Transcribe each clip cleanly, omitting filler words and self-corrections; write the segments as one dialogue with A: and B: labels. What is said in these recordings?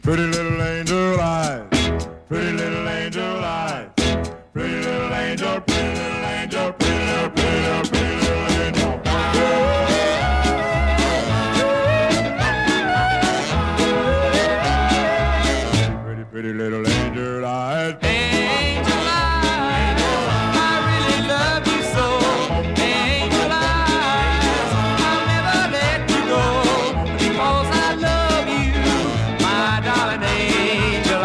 A: Pretty little angel eyes, pretty little angel eyes, pretty little angel, pretty little angel, pretty little, pretty little, pretty little angel. Pretty, pretty little angel eyes.
B: Angel eyes, I really love you so. Angel eyes, I'll never let you go because I love you, my darling angel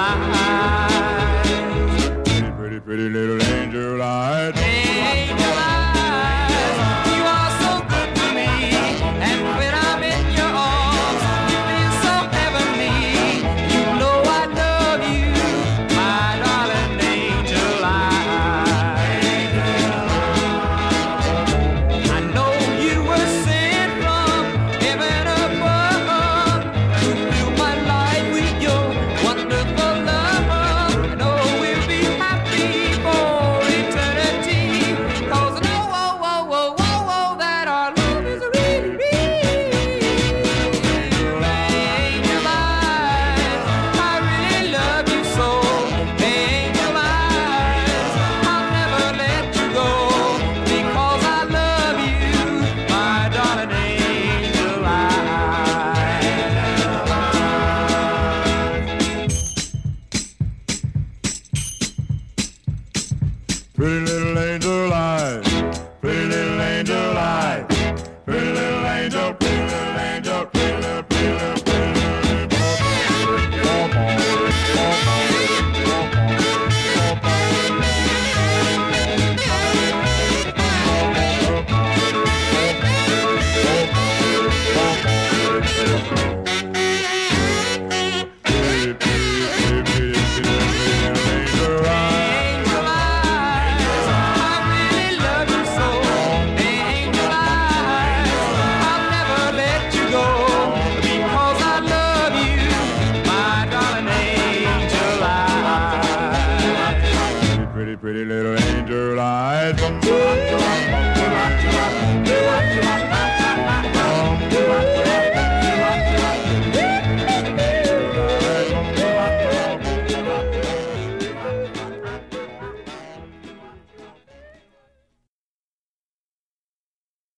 B: eyes.
A: Pretty, pretty, pretty little angel eyes.
B: Angel eyes, you are so good to me, and when I'm in your arms, you feel so heavenly. You know I love you, my darling angel eyes. I know you were sent from heaven above to fill my life with your wonderful love. I know we'll be happy for eternity, 'cause I know, that our love is really real. Angel eyes, I really love you so. Angel eyes, I'll never let you go because I love you, my darling angel eyes.
A: Pretty little angel eyes, pretty little angel eyes, pretty little angel, pretty little angel, pretty little, pretty little, pretty little
B: Angel eyes, I really love you so. Angel eyes, I'll never let you go because I love you, my darling angel eyes.
A: pretty, pretty little angel eyes.